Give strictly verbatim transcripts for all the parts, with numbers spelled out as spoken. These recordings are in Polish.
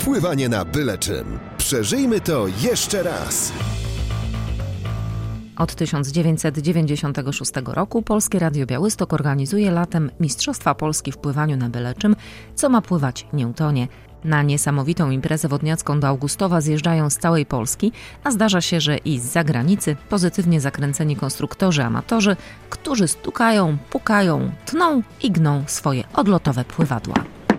Pływanie na byle czym. Przeżyjmy to jeszcze raz. Od tysiąc dziewięćset dziewięćdziesiątego szóstego roku Polskie Radio Białystok organizuje latem Mistrzostwa Polski w pływaniu na byle czym, co ma pływać nie utonie. Na niesamowitą imprezę wodniacką do Augustowa zjeżdżają z całej Polski, a zdarza się, że i z zagranicy pozytywnie zakręceni konstruktorzy amatorzy, którzy stukają, pukają, tną i gną swoje odlotowe pływadła.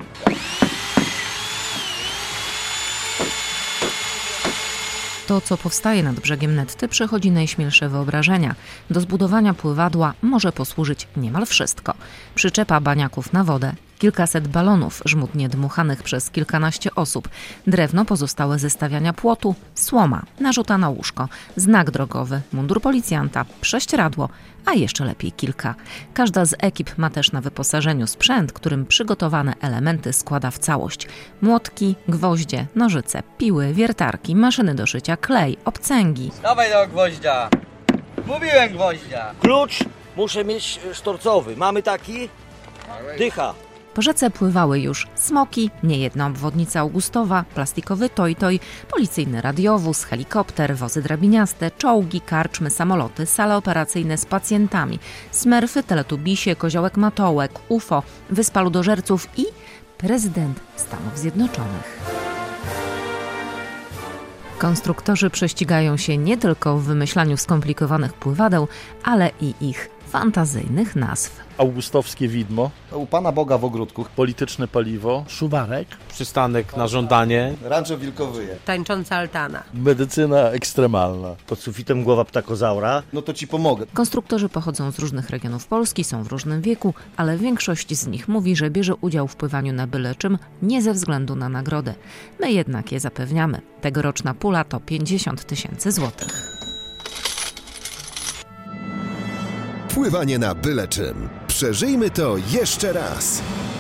To, co powstaje nad brzegiem Netty, przechodzi najśmielsze wyobrażenia. Do zbudowania pływadła może posłużyć niemal wszystko. Przyczepa baniaków na wodę, kilkaset balonów żmudnie dmuchanych przez kilkanaście osób, drewno pozostałe ze stawiania płotu, słoma, narzuta na łóżko, znak drogowy, mundur policjanta, prześcieradło, a jeszcze lepiej kilka. Każda z ekip ma też na wyposażeniu sprzęt, którym przygotowane elementy składa w całość. Młotki, gwoździe, nożyce, piły, wiertarki, maszyny do szycia, klej, obcęgi. Dawaj do gwoździa! Mówiłem gwoździa! Klucz muszę mieć sztorcowy. Mamy taki? Dycha. Po rzece pływały już smoki, niejedna obwodnica Augustowa, plastikowy toj-toj, policyjny radiowóz, helikopter, wozy drabiniaste, czołgi, karczmy, samoloty, sale operacyjne z pacjentami, smerfy, teletubisie, koziołek matołek, U F O, wyspa ludożerców i prezydent Stanów Zjednoczonych. Konstruktorzy prześcigają się nie tylko w wymyślaniu skomplikowanych pływadeł, ale i ich fantazyjnych nazw. Augustowskie widmo, U Pana Boga w ogródku, polityczne paliwo, szuwarek, przystanek na żądanie, Rancho Wilkowyje, tańcząca altana, medycyna ekstremalna. Pod sufitem głowa ptakozaura. No to Ci pomogę. Konstruktorzy pochodzą z różnych regionów Polski, są w różnym wieku, ale większość z nich mówi, że bierze udział w pływaniu na byle czym nie ze względu na nagrodę. My jednak je zapewniamy. Tegoroczna pula to pięćdziesiąt tysięcy złotych. Pływanie na byle czym. Przeżyjmy to jeszcze raz.